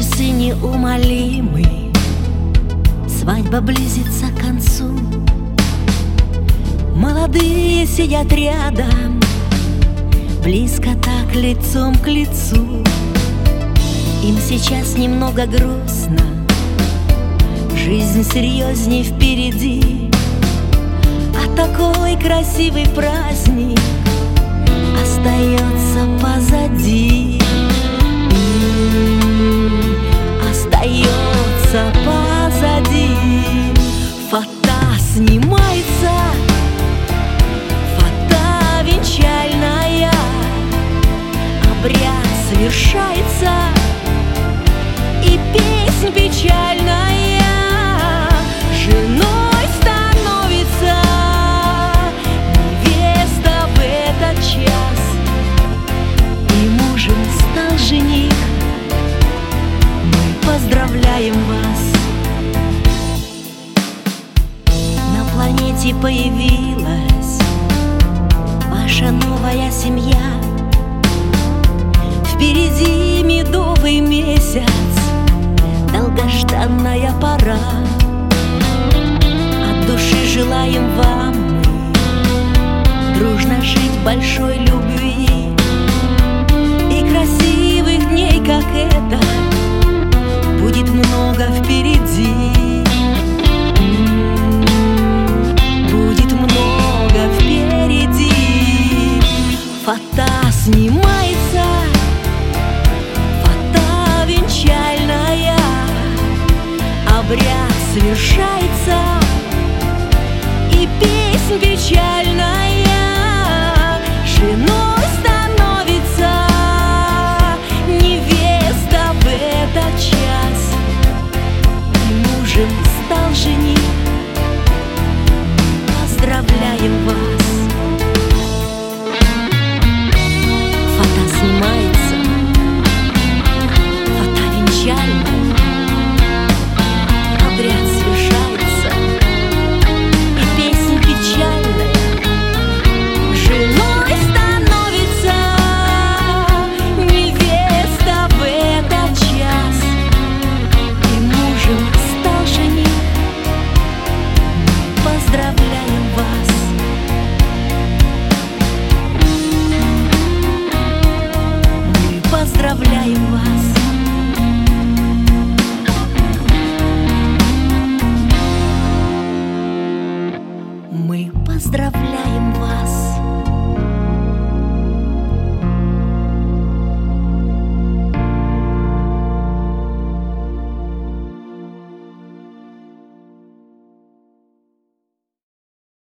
Часы неумолимы, свадьба близится к концу. Молодые сидят рядом, близко так лицом к лицу. Им сейчас немного грустно, жизнь серьезней впереди. А такой красивый праздник остается позади. Остается позади. Фата снимается, фата венчальная, обряд совершается, и песнь печальная женой становится невеста в этот час, и мужем стал жених. Мы поздравляем вас! На планете появилась ваша новая семья. Впереди медовый месяц, долгожданная пора. От души желаем вам мы дружно жить в большой любви, и красивых дней, как это, будет много впереди. Будет много впереди. Фата снимается, фата венчальная, обряд совершается, и песнь печальная